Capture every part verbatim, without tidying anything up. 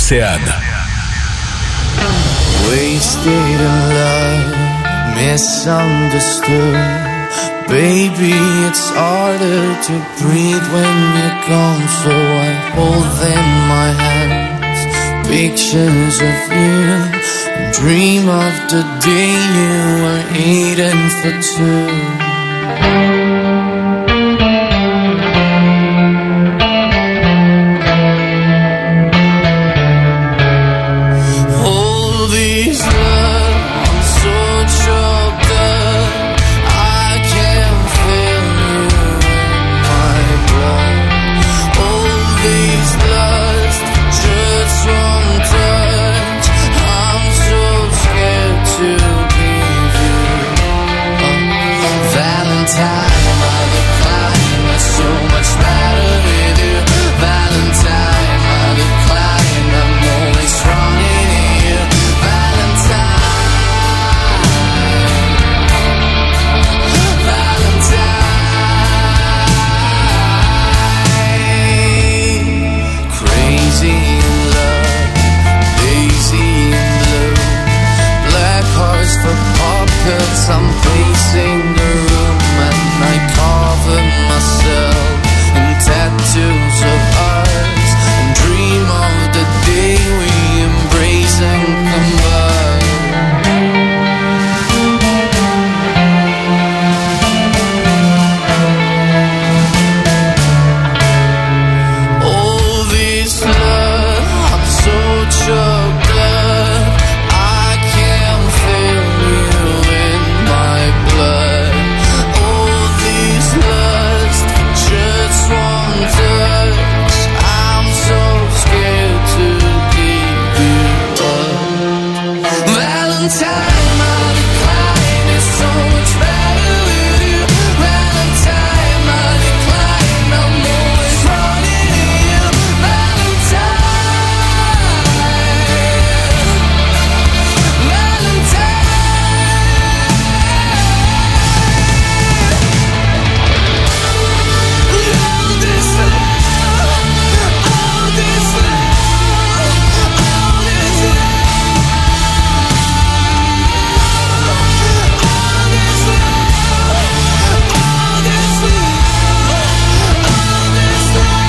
Océane. Wasted in love, misunderstood. Baby, it's harder to breathe when you're gone, so I hold in my hands pictures of you and dream of the day you were eating for two. I'm pacing the room and I cover myself in tattoos of ours and dream of the day we embrace and combine. All this love, I'm so choked up, I can't feel you in my blood. All this lust for just one touch, I'm so scared to give you up. Valentine, my decline is so much better with you. Valentine, my decline, I'm always running to you. Valentine, Valentine. All this love, all this love, all this love, all this love, all this love, all this love.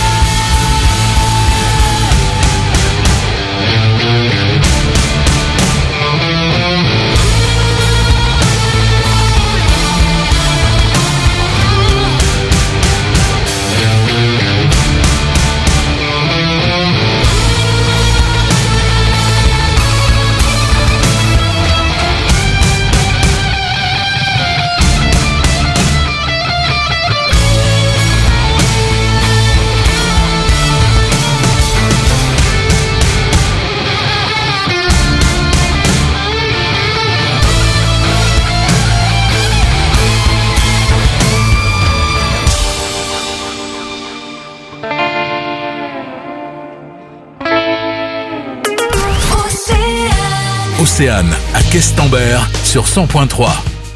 Océane à Questembert sur cent point trois.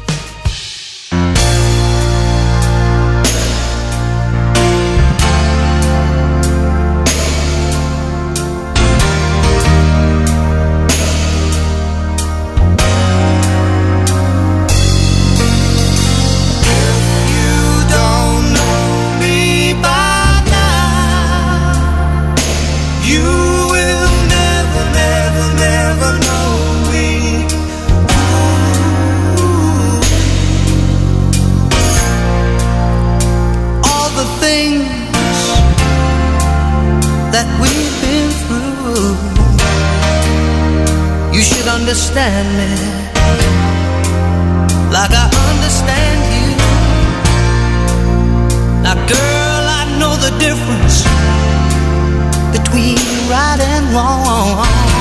You don't know me by now. You will never, never, never know me. Ooh. All the things that we've been through, you should understand me like I understand you. Now, girl, I know the difference between right and wrong.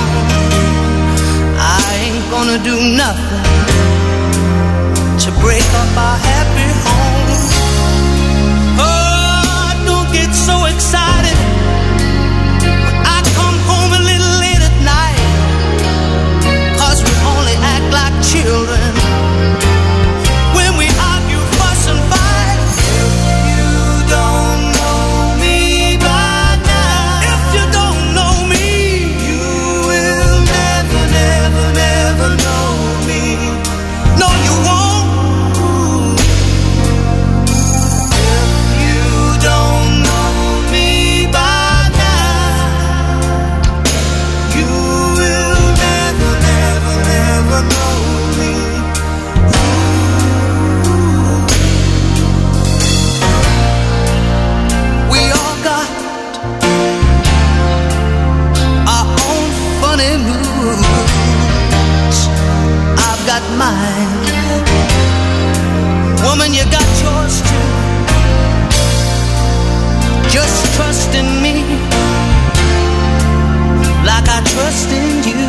I ain't gonna do nothing to break up our happy home. Oh, don't get so excited when I come home a little late at night, 'cause we only act like children when we argue, fuss and fight. You don't know me by now. If you don't know me, just trust in me, like I trust in you.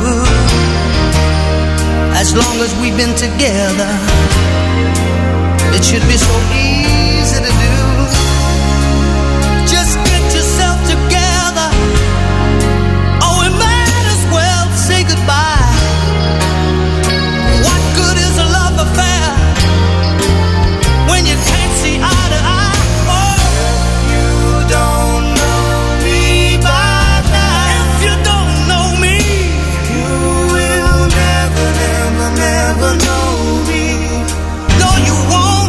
As long as we've been together, it should be so easy to do. Just get yourself together, or we might as well say goodbye. What good is a love affair when you can't see eye to eye? Oh, if you don't know me by now, if you don't know me, you will never, never, never know me. No, you won't.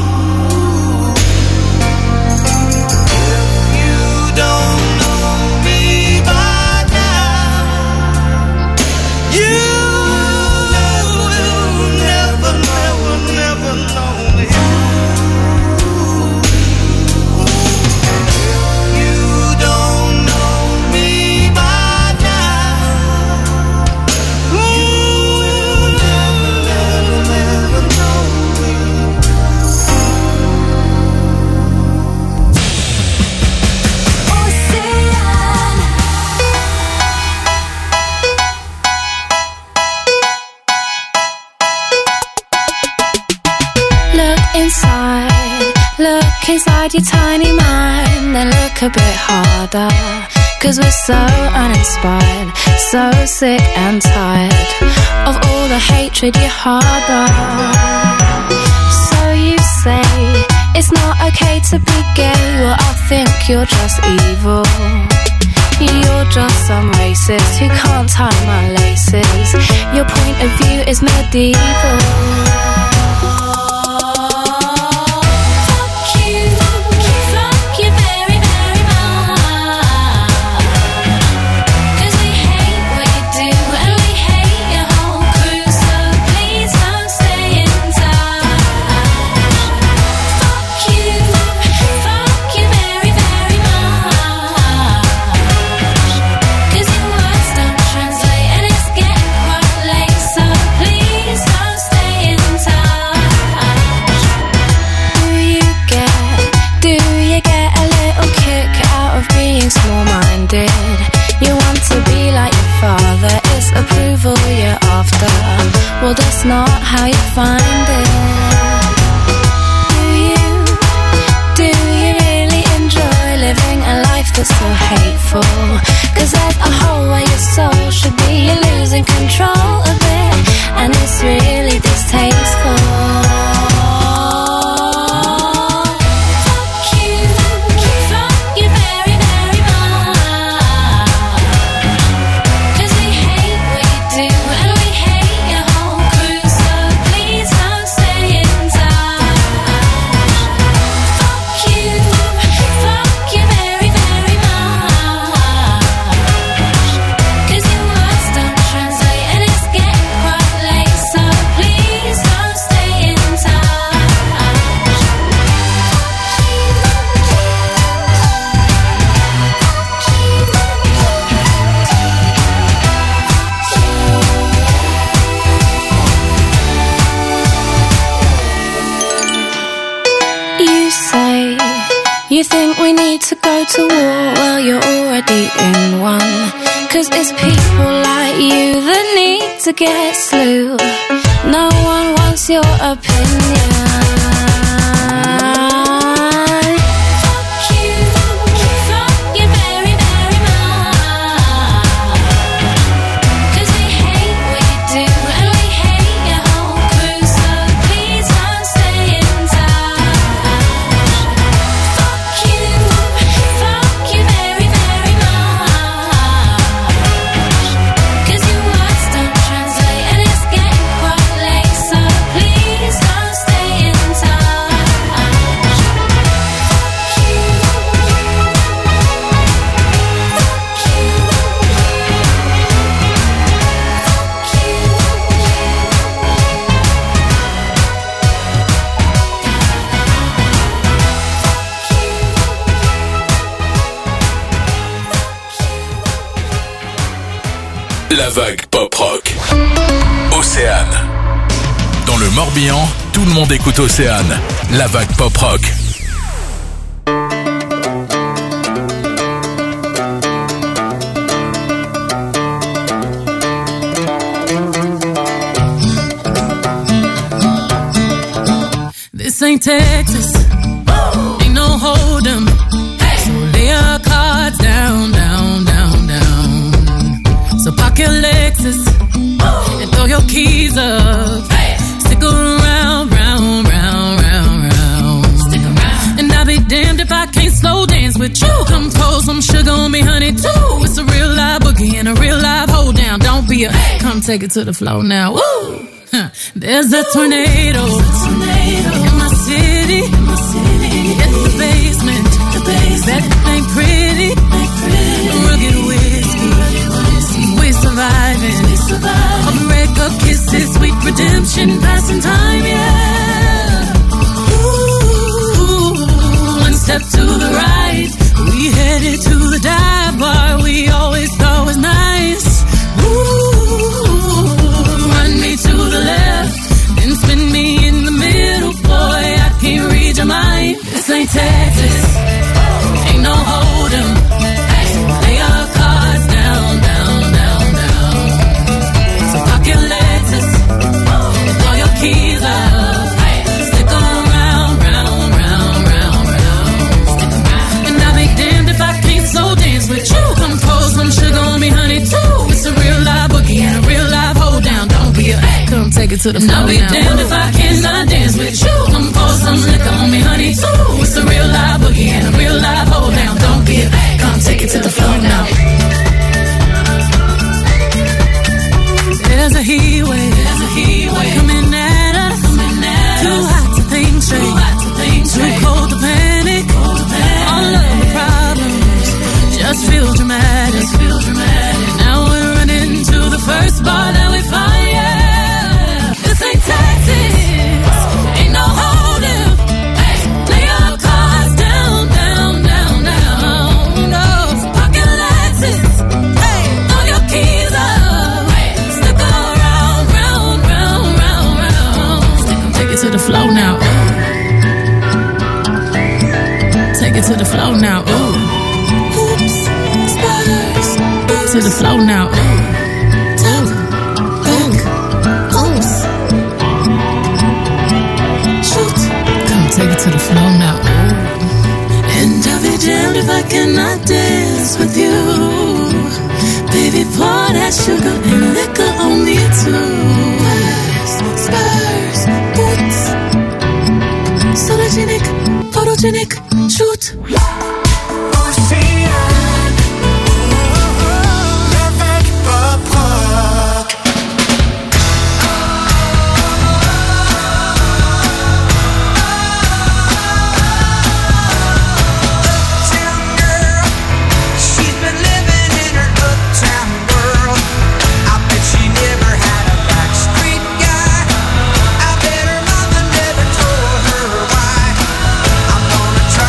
If you don't know me by now, you will never, never, never know me. If you don't know me by now, you will never, never, never know me. Look inside, look inside your tiny mind, then look a bit harder. Cause we're so uninspired, so sick and tired of all the hatred you harbor. So you say it's not okay to be gay, well I think you're just evil. You're just some racist who can't tie my laces. Your point of view is medieval. Fuck you, fuck you very, very much. 'Cause we hate what you do and we hate your whole crew, so please don't stay in touch. Fuck you, fuck you very, very much. 'Cause your words don't translate and it's getting quite late, so please don't stay in touch. Do you get, do you get a little kick out of being small-minded? You want to be like your father, it's approval you're after. Well, that's not how you find it. Do you, do you really enjoy living a life that's so hateful? 'Cause there's a hole where your soul should be, you're losing control of it, and it's really distasteful. Fuck you, fuck you very, very much. 'Cause we hate what you do and we hate your whole crew, so please don't stay in touch. Fuck you, fuck you very, very much. 'Cause your words don't translate and it's getting quite late, so please don't stay in touch. You say you think we need to go to war, well you're already in one. 'Cause it's people like you that need to get slew. No one wants your opinion. Fuck you, fuck you very, very much. 'Cause we hate what you do and we hate your whole crew, so please don't stay in touch. Fuck you, fuck you very, very much. 'Cause your words don't translate and it's getting quite late, so please don't stay in touch. Fuck you, La vague pop-rock. Océane. Dans le Morbihan, tout le monde écoute Océane. La vague pop-rock. Texas. Ain't no hold 'em. So lay your cards down, down, down, down. So park your Lexus and throw your keys up. Stick around, round, round, round, round. Stick around. And I'll be damned if I can't slow dance with you. Come pour some sugar on me, honey, too. It's a real live boogie and a real live hold down. Don't be a come take it to the floor now. Woo! Huh. There's a tornado, tornado in my city. In my city. It's the basement. The basement. That ain't pretty. Ain't pretty. Rugged whiskey. We surviving. We surviving. A break of kisses, sweet redemption, passing time, yeah. Ooh, one step to the right, we headed to the dive bar we always thought was nice. Ooh, run me to the left, then spin me in the middle, boy, I can't read your mind. This ain't Texas, ain't no hold 'em. Lay your cards down, down, down, down. So park your Lexus, throw your keys up. Stick around, round, round, round, round. And I'll be damned if I can't slow dance with you. Come pour some sugar on me, honey, too. It's a real live boogie and a real live hold down. Don't be a come take it to the floor now. I'll be damned if I cannot dance with you. Come pour some liquor on me, honey, too. It's a real live boogie and a real live hold down. Don't be a come take it to the floor now. There's a heat wave, there's a heat wave coming at us. Coming at Too us. hot to think straight, Too, hot to think straight. Too cold to panic. Cold to panic. All of the problems just feel dramatic. Just feel dramatic. Now we're running to the first bar that we find. Yeah, this ain't Texas. Ain't no holding. Lay your cards down, down, down, down. No, pocket Lexus. Hey, throw your keys up. Stick around, round, round, round, round. Stick 'em, take it to the floor now. Take it to the floor now. Ooh. Oops, spiders. To the floor now. Ooh. Top, back, oops. Shoot. Come take it to the floor now. Ooh. And I'll be damned if I cannot dance with you. Baby, pour that sugar and liquor on me too. Spurs, spurs, boots. Sologenic, photogenic, shoot. Try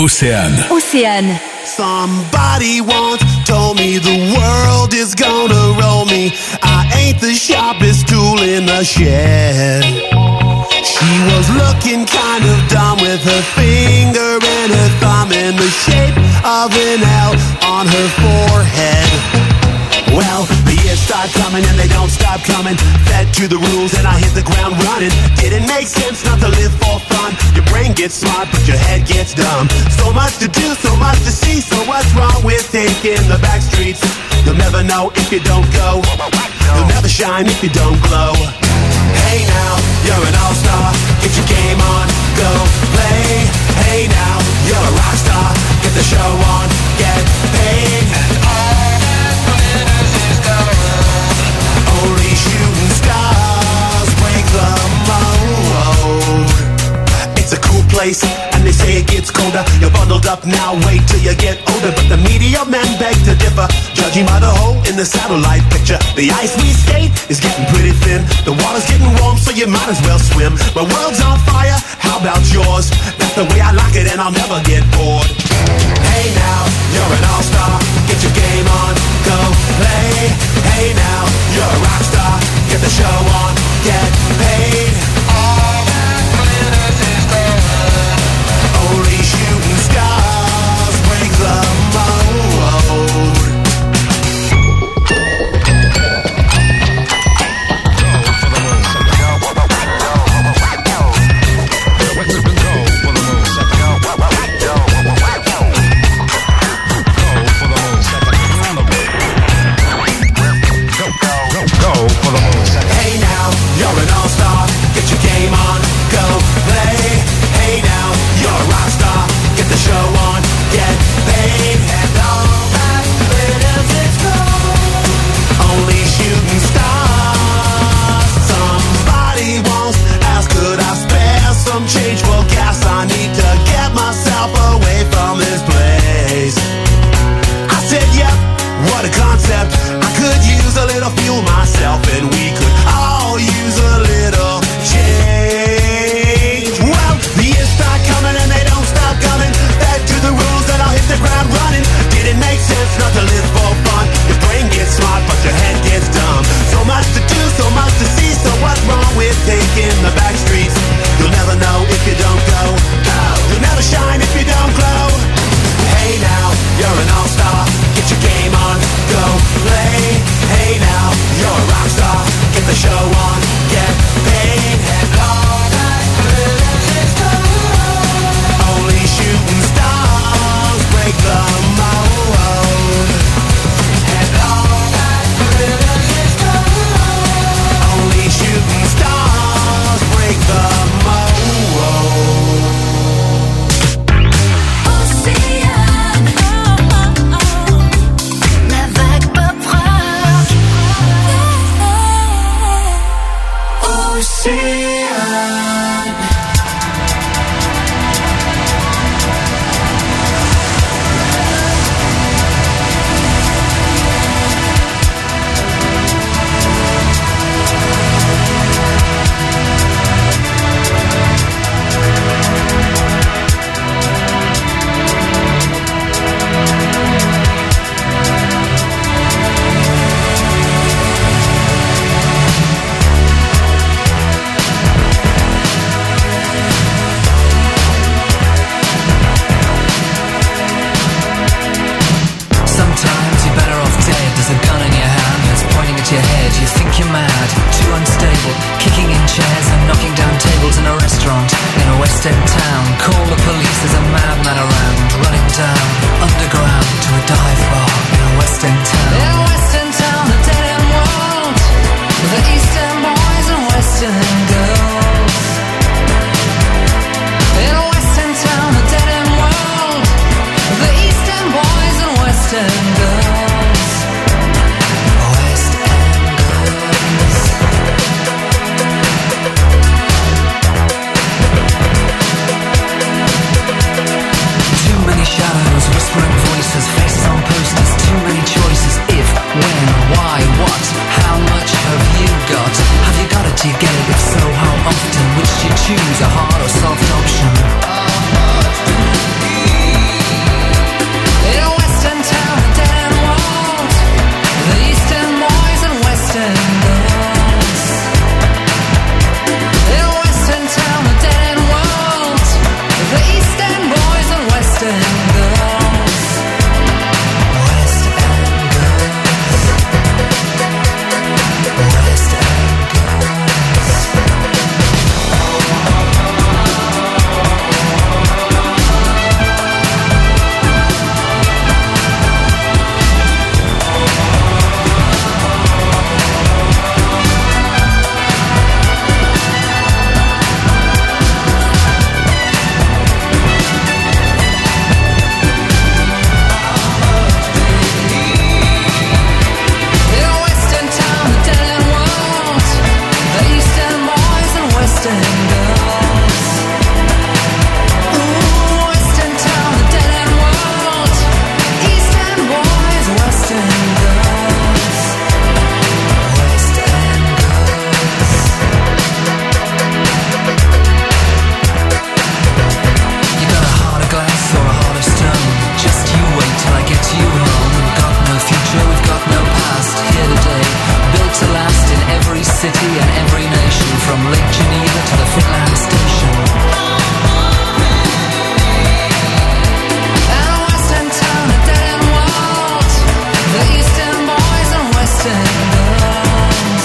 Océane. Océane. Somebody once told me the world is gonna roll me. I ain't the sharpest tool in the shed. She was looking kind of dumb with her finger and her thumb in the shape of an L on her forehead. Well, the years start coming and they don't stop coming. Fed to the rules and I hit the ground running. Didn't make sense not to live for fun. Your brain gets smart but your head gets dumb. So much to do, so much to see. So what's wrong with taking the back streets? You'll never know if you don't go. You'll never shine if you don't glow. Hey now, you're an all-star. Get your game on, go play. Hey now, you're a rock star. Get the show on, get paid. And all that glitters is gold. Only shooting stars break the mold. It's a cool place, and they say it gets colder. You're bundled up now, wait till you get older. But the media men beg to differ, judging by the hole in the satellite picture. The ice we skate is getting pretty thin. The water's getting warm, so you might as well swim. My world's on fire, how about yours? That's the way I like it, and I'll never get bored. Hey now, you're an all-star. Get your game on, go play. Hey now, you're a rock star. Get the show on, get paid. All that glitters is gold. Only shooting stars break the mold. Hey now, you're an all-star. Get your game on, go play. Hey now, you're a rock star. Get the show on, get paid. And all that glitters is gold. Only shooting stars. Somebody once asked, could I spare some change for gas? I need to get myself away from this place. I said, yep, what a concept. I could use a little fuel myself, and we could all use a little change. Well, the years start coming and they don't stop coming. Back to the rules and I'll hit the ground running. Didn't make sense not to live for fun. Your brain gets smart but your head gets dumb. So much to do, so much to see. So what's wrong with taking the back streets? You'll never know if you don't go. You'll never shine if you don't glow. Hey now, you're an all-star. Get your game on, go play. Hey now, you're a rock star. Get the show on, get paid. And all that glitters is gold. Only shooting stars break the mold. And all that glitters is gold. Only shooting stars break the mold. Whispering voices, faces on posters, too many choices, city and every nation, from Lake Geneva to the Finland station. And a western town, a dead-end world, the eastern boys and western girls.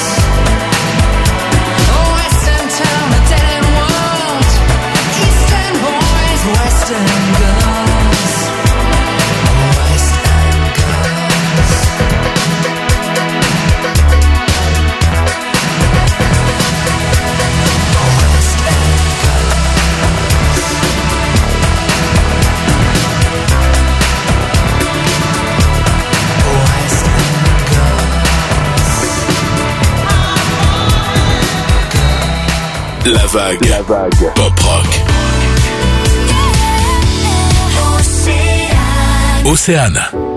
A western town, a dead-end world, eastern boys, western girls. Western girls. La vague, la vague, pop rock. Océane.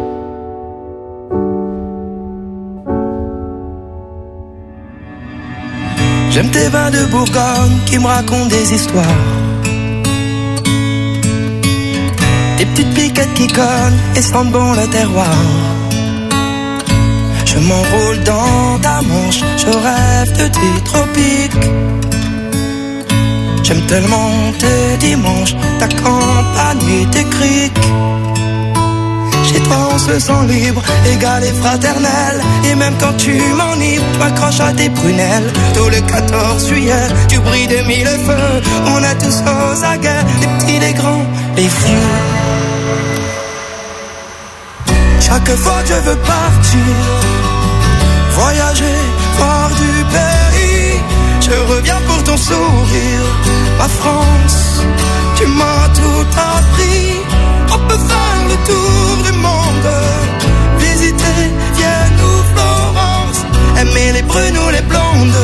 J'aime tes vins de Bourgogne qui me racontent des histoires. Des petites piquettes qui cognent et sentent bon le terroir. Je m'enroule dans ta manche, je rêve de tes tropiques. J'aime tellement tes dimanches, ta campagne et tes criques. Chez toi on se sent libre, égal et fraternel. Et même quand tu m'enivres, tu m'accroches à tes prunelles. Tout le quatorze juillet, tu brilles de mille feux. On est tous aux aguets, les petits, les grands, les vieux. Chaque fois que je veux partir, voyager, voir du pays, je reviens pour ton sourire. Ma France, tu m'as tout appris. On peut faire le tour du monde, visiter Vienne ou Florence, aimer les brunes ou les blondes.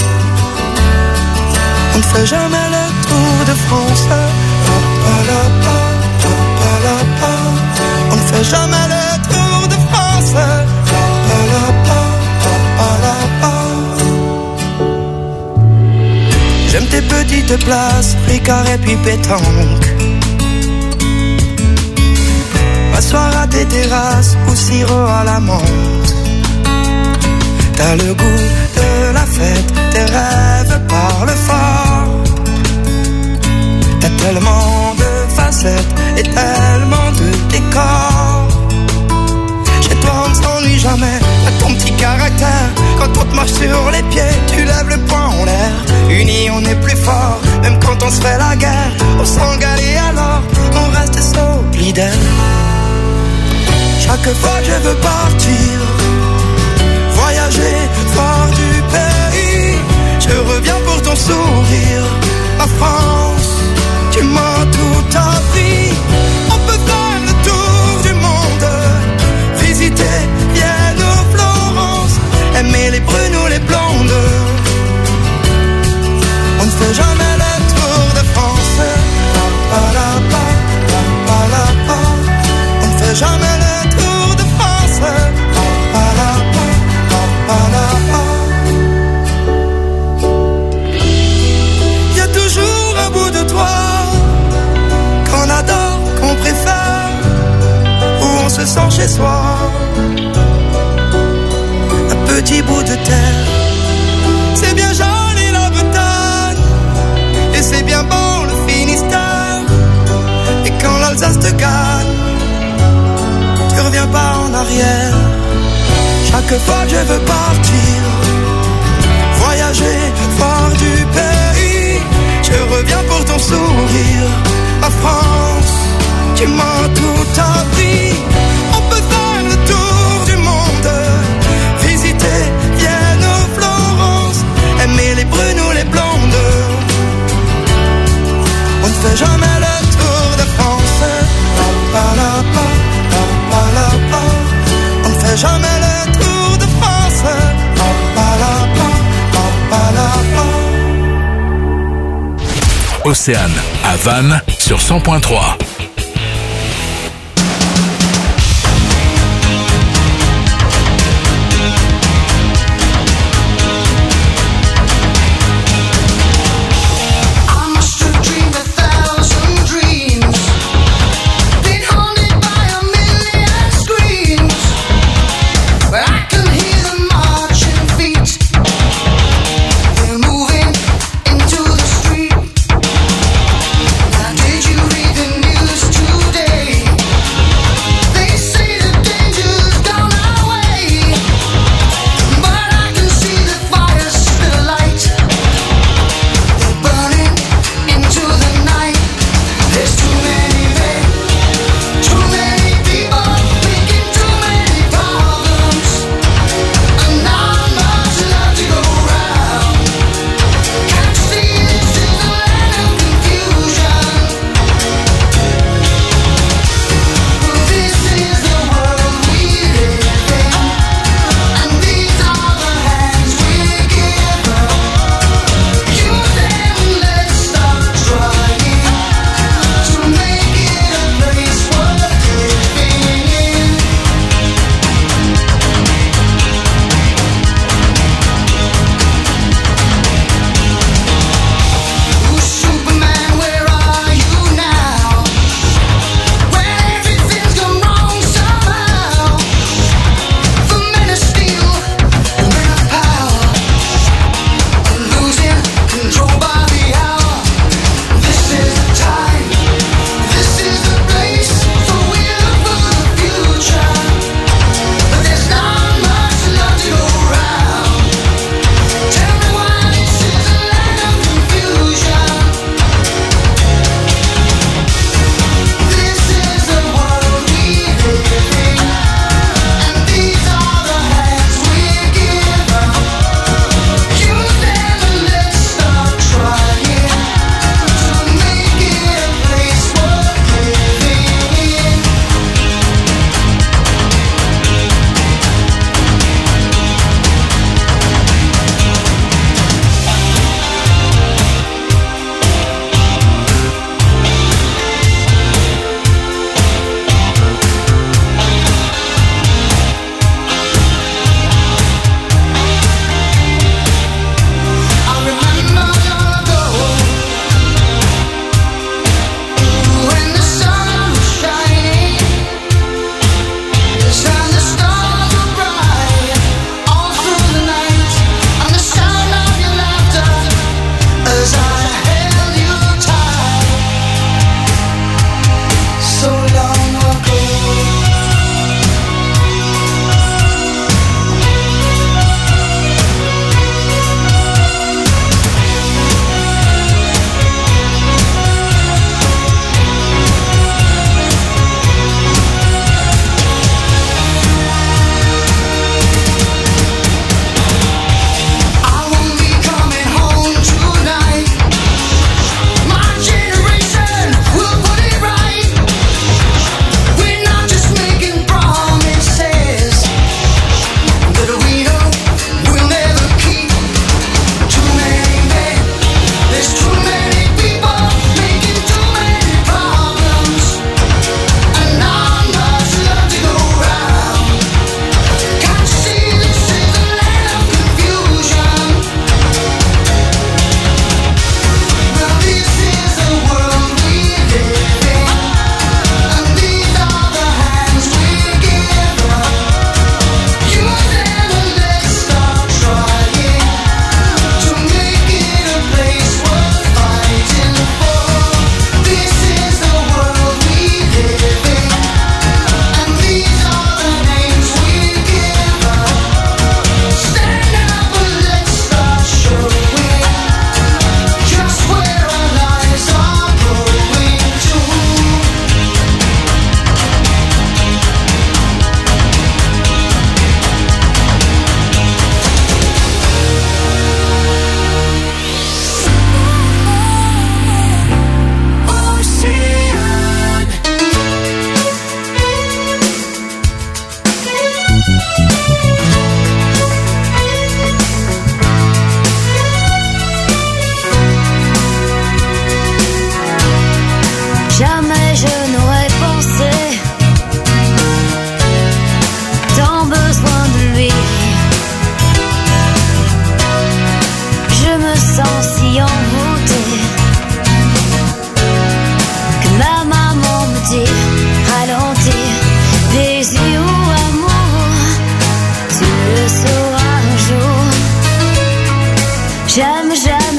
On ne fait jamais le tour de France. On ne fait jamais le tour de France. J'aime tes petites places, Ricard et puis pétanque. M'asseoir à tes terrasses ou sirop à la menthe. T'as le goût de la fête, tes rêves parlent fort. T'as tellement de facettes et tellement de décors. Chez toi on ne s'ennuie jamais, t'as ton petit caractère. Quand on te marche sur les pieds, tu lèves le poing en l'air. Unis on est plus fort, même quand on se fait la guerre. On s'engale et alors, on reste solidaire. Chaque fois que je veux partir, voyager, voir du pays, je reviens pour ton sourire. Ma France, tu m'as tout appris. On peut faire le tour du monde, visiter Vienne ou Florence, aimer les brunes ou les blondes. On ne fait jamais le tour de France. Pa, pa, la, pa, pa, pa, la, pa. On ne fait jamais le tour de France. Pa, pa, la, pa, pa, pa, la, pa. Y a toujours un bout de toi qu'on adore, qu'on préfère, où on se sent chez soi. Un petit bout de terre, c'est bien joli la Bretagne, et c'est bien bon le Finistère. Et quand l'Alsace te gagne, tu reviens pas en arrière. Chaque fois que je veux partir, voyager, voir du pays, je reviens pour ton sourire. Ma France, tu m'as tout appris. On peut faire le tour du monde, visiter Vienne ou Florence, aimer les brunes ou les blondes. On ne fait jamais le tour de France. Pa, pa, la, pa, pa, pa, la, pa. On ne fait jamais le tour de France. Pa, pa, la, pa, pa, pa, la, pa. Océane, à Vannes, sur cent point trois.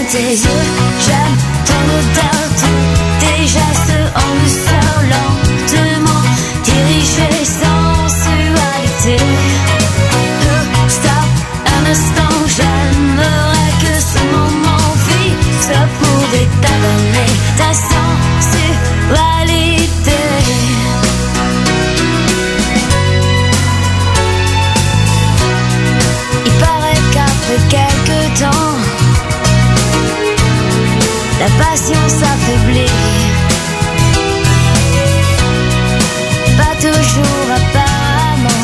tes yeux, j'aime ton odeur, tous tes gestes en douceur, lentement dirigés, sensualité. Euh, stop, un instant, j'aimerais que ce moment fixe pouvait t'abonner ta sensualité. Il paraît qu'après quelques temps, la passion s'affaiblit. Pas toujours apparemment.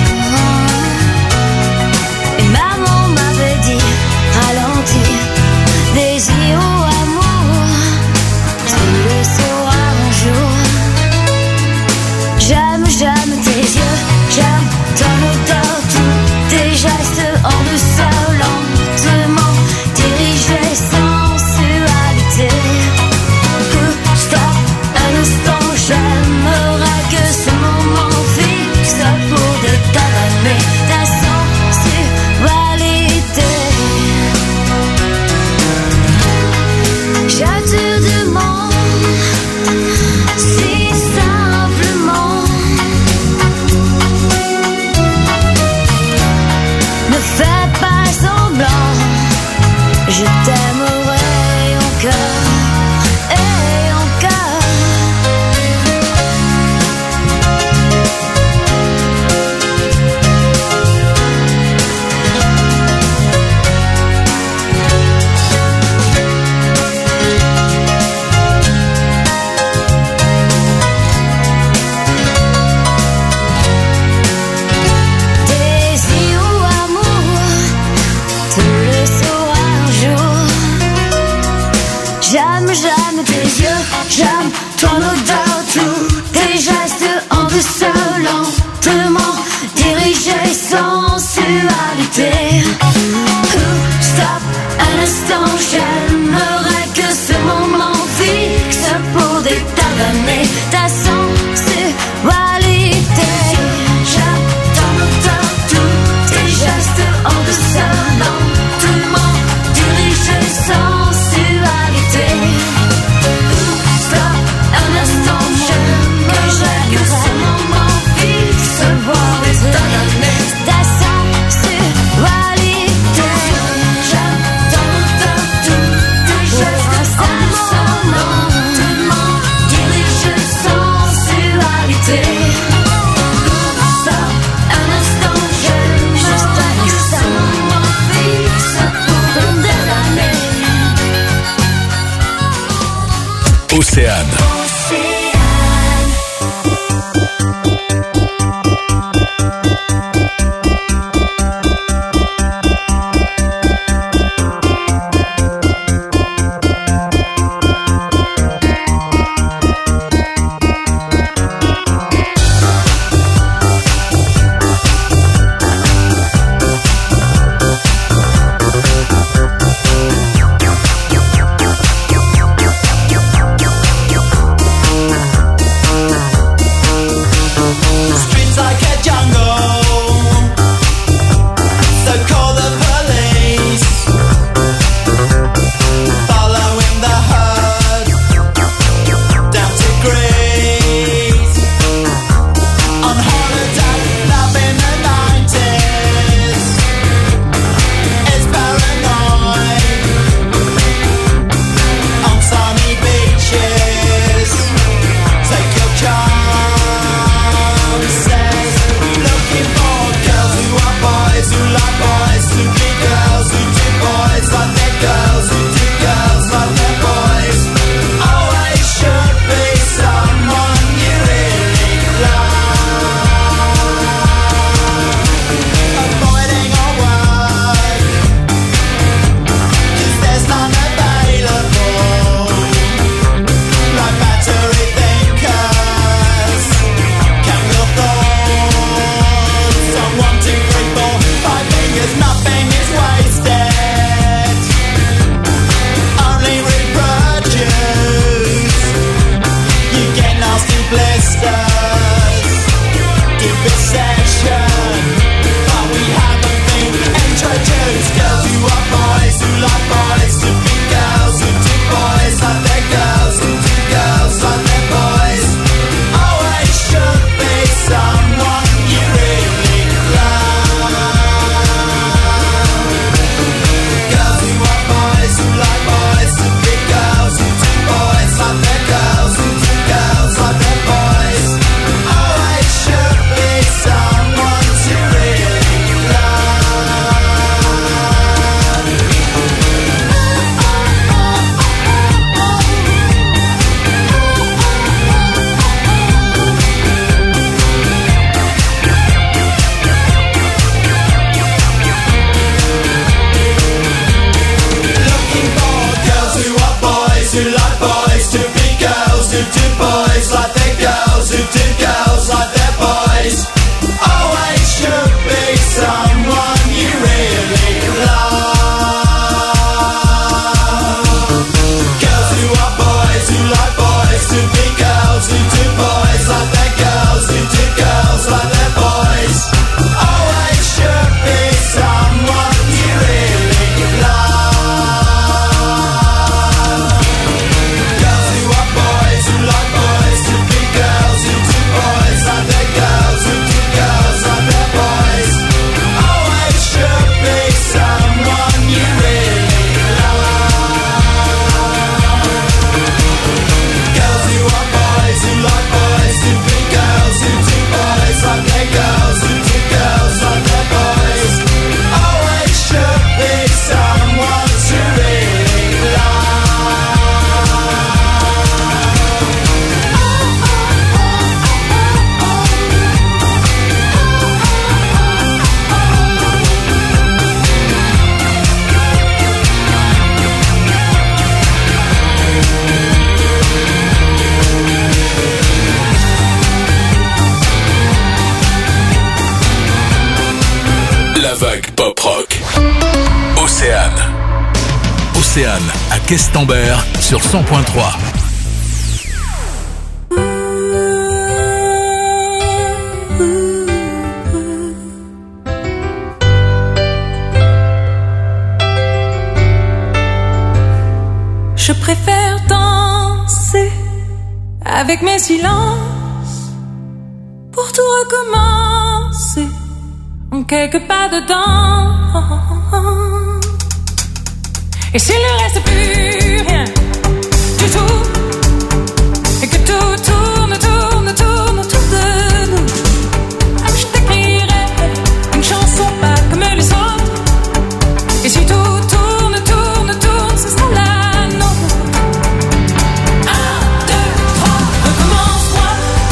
Et maman m'avait dit, ralentir, désir ou amour, tu le sauras un jour. J'aime, j'aime tes yeux, j'aime ton odeur, tous tes gestes en douceur, lentement dirigés, sensualité. Euh, Stop, un instant, j'aimerais que ce moment fixe pour détailler ta sensualité. Je te demande si simplement, ne fais pas semblant, je t'aimerai encore et encore. Désir ou amour, tu le sauras un jour. J'aime, j'aime tes yeux, j'aime ton odeur, tous tes gestes en douceur, lentement dirigés, sensualité. Euh, Stop, un instant, j'aimerais que ce moment fixe pour détailler ta sensualité. J'aime ton odeur, tous tes gestes en douceur, lentement dirigés, sensualité. Stop, un instant, j'aimerais que ce moment fixe pour détailler ta sensualité. J'aime ton odeur, tous tes gestes en douceur, lentement dirigés, sensualité. Stop, un instant, j'aimerais que ce moment fixe pour détailler. Océane. Océane. la vague pop rock. Océane. Océane à Questembert sur cent point trois. Je préfère danser avec mes silences pour tout recommencer en quelques pas dedans. Et s'il ne reste plus rien du tout, et que tout tourne, tourne, tourne autour de nous, je t'écrirai une chanson pas comme les autres. Et si tout tourne, tourne, tourne, ce sera la nôtre. Un, deux, trois, recommence-moi.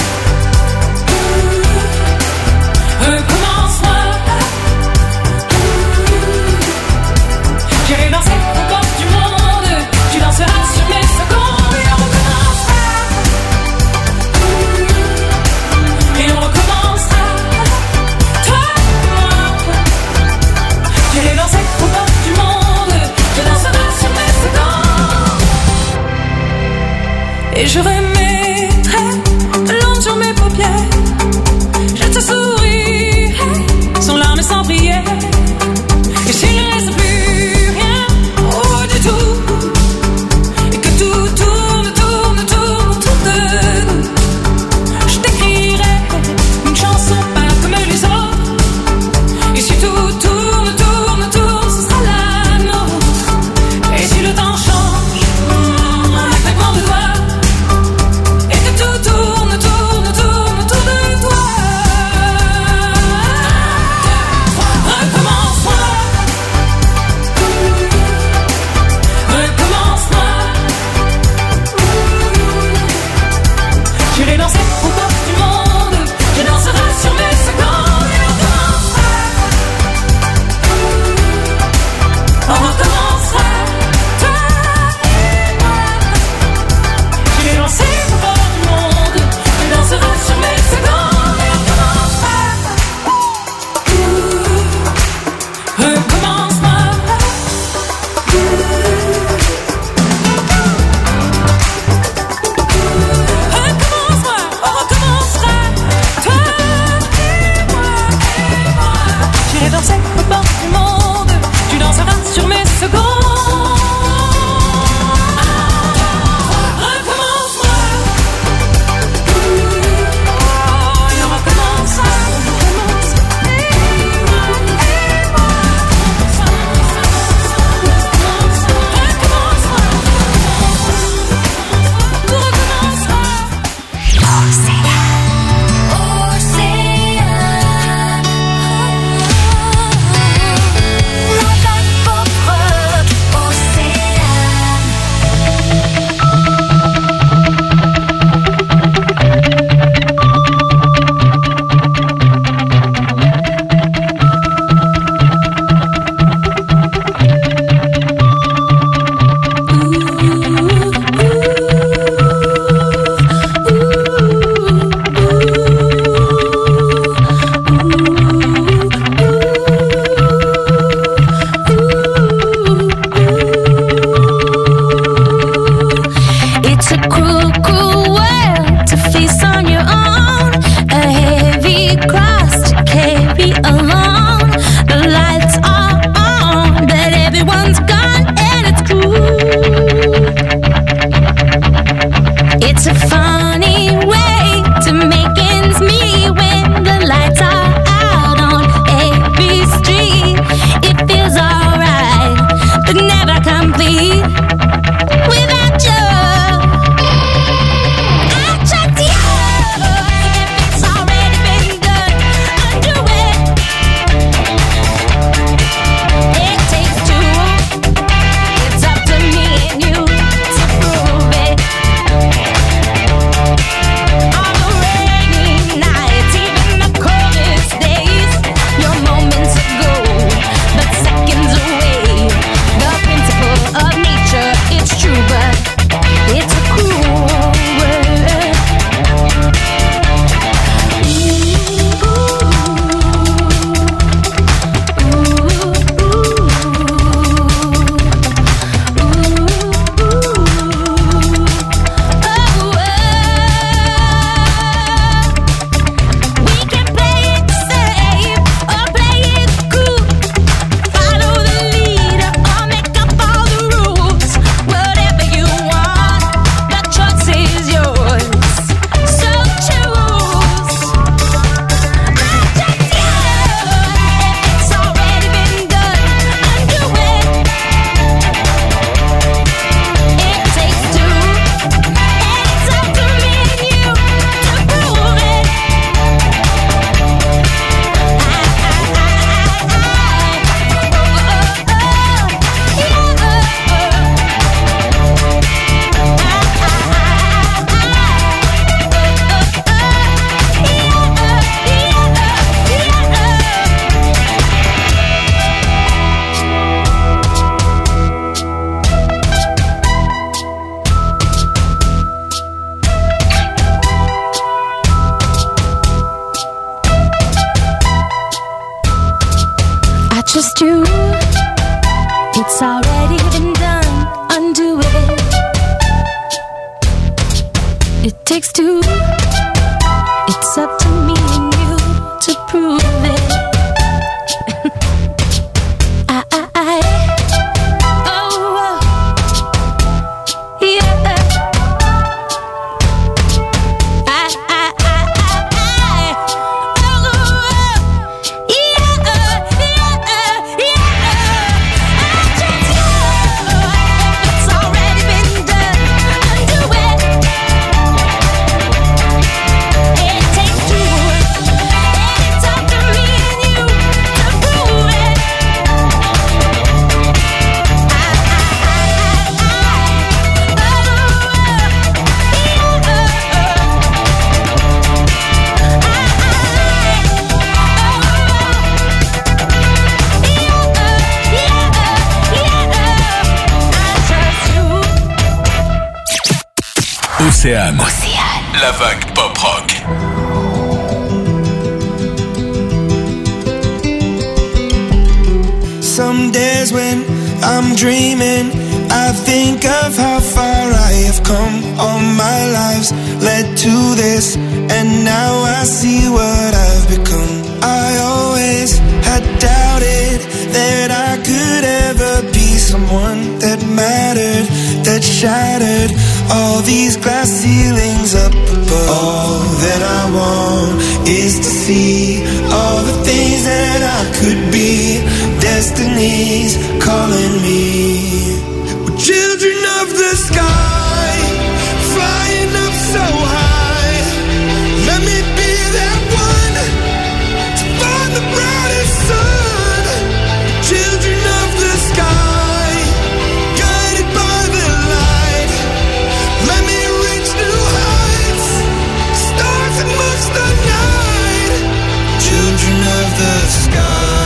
Recommence-moi. J'irai danser aux portes du monde. Tu danseras sur mes secondes. Et on recommencera. Et on recommencera. Toi et moi. J'irai danser aux portes du monde. Tu danseras sur mes secondes. Et je remettrai de l'ombre sur mes paupières. Je te sourirai sans larmes et sans prière. Et s'il ne reste plus rien, oh du tout, et que tout tourne, tourne, tourne autour de nous, je t'écrirai une chanson pas comme les autres. Et si tout tourne, tourne, tourne, ce sera la nôtre. Et si le temps change, en un claquement de doigts, just you. It's already been done, undo it. It takes two. It's up to me and you to prove it. I, I, I, oh, oh, yeah. I, I, I, I, oh, oh, yeah, yeah, yeah. I just know it's already been done. Undo it. It takes two. It's up to me and you to prove it. Océane. La vague pop rock. Some days when I'm dreaming, I think of how far I have come. All my lives led to this, and now I see what I've become. I always had doubted that I could ever be someone that mattered, that shattered all these glass ceilings up above. All that I want is to see all the things that I could be. Destiny's calling me. We're children of the sky, flying up so high. Let me be that one to find the brightest sun. Children of the sky, guided by the light. Let me reach new heights, stars amongst the night. Children of the sky.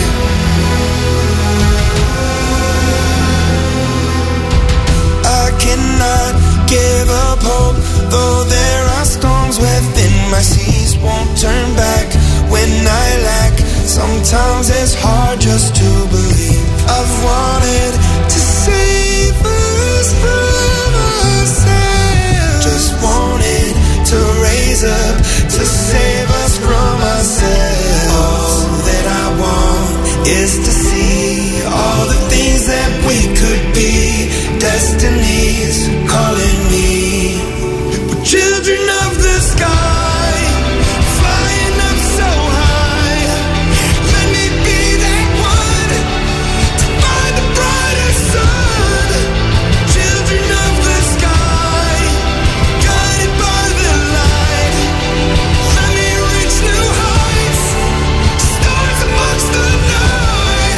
I cannot give up hope, though there are storms within my seas. Won't turn back when I lack. Sometimes it's hard just to believe. I've wanted to save us from ourselves. Just wanted to raise up to save us from ourselves. All that I want is to see all the things that we could be. Destiny's calling me. We're children of the sky, flying up so high. Let me be that one to find the brightest sun. Children of the sky, guided by the light. Let me reach new heights, stars amongst the night.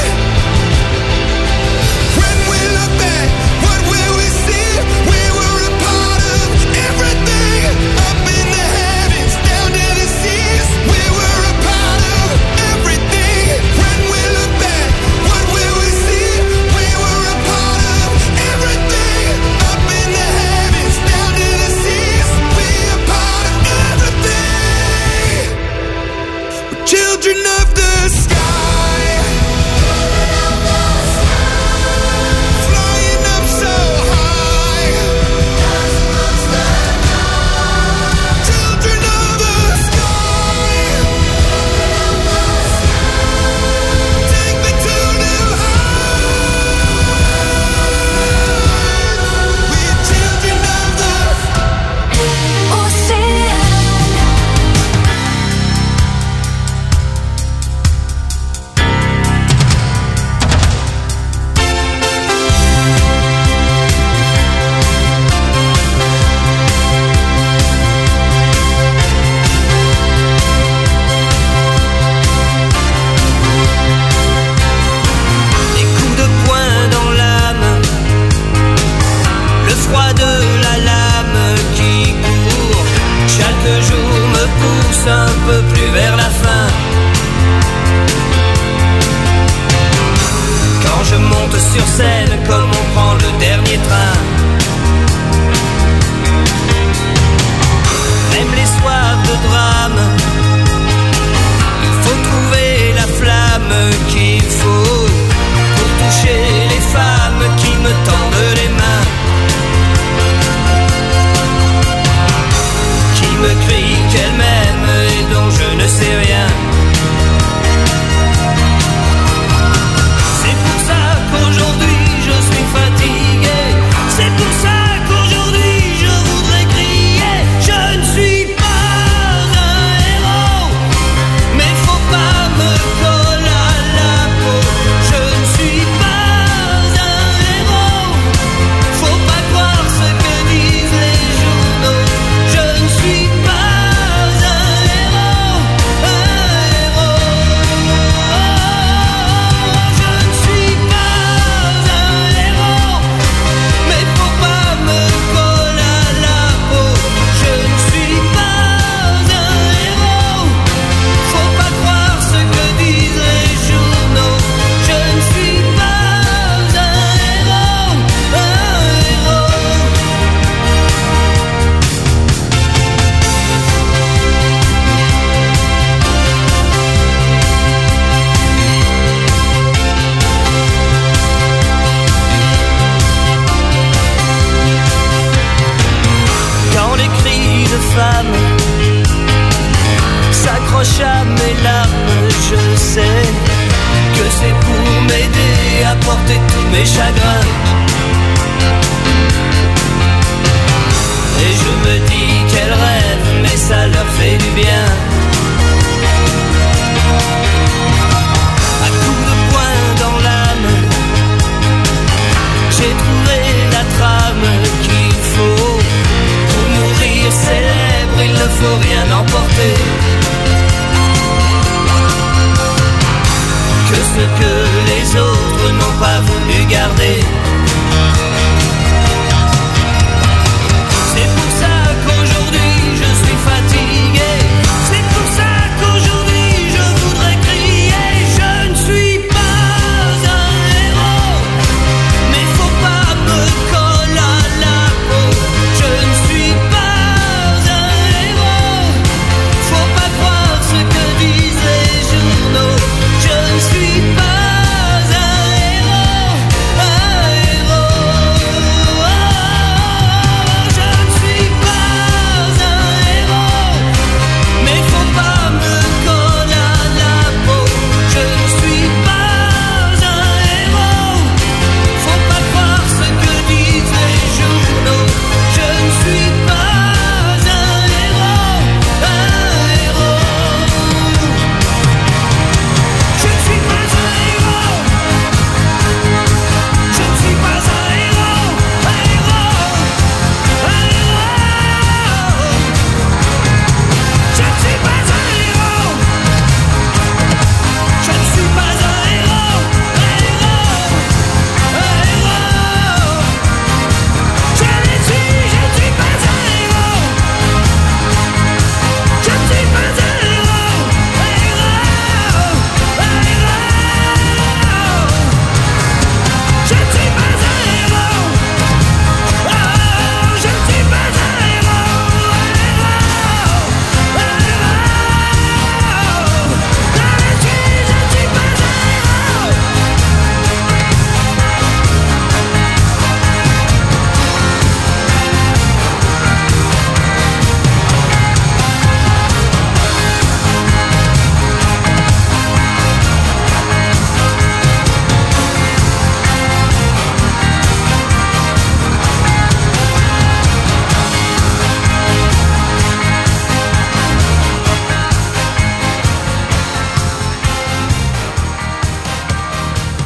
When we look back, what will we see? We were a part of everything, up in the heavens, down to the seas. We were a part of everything. When we look back, what will we see? We were a part of everything, up in the heavens, down to the seas. We are part of everything. We're children of the sky, flying up so high. Children of the sky, take me to new heights. We're children of the Des coups de poing dans l'âme, le froid de la lame qui court. Chaque jour me pousse un peu plus vers la fin. Quand je monte sur scène, comme on prend le dernier train.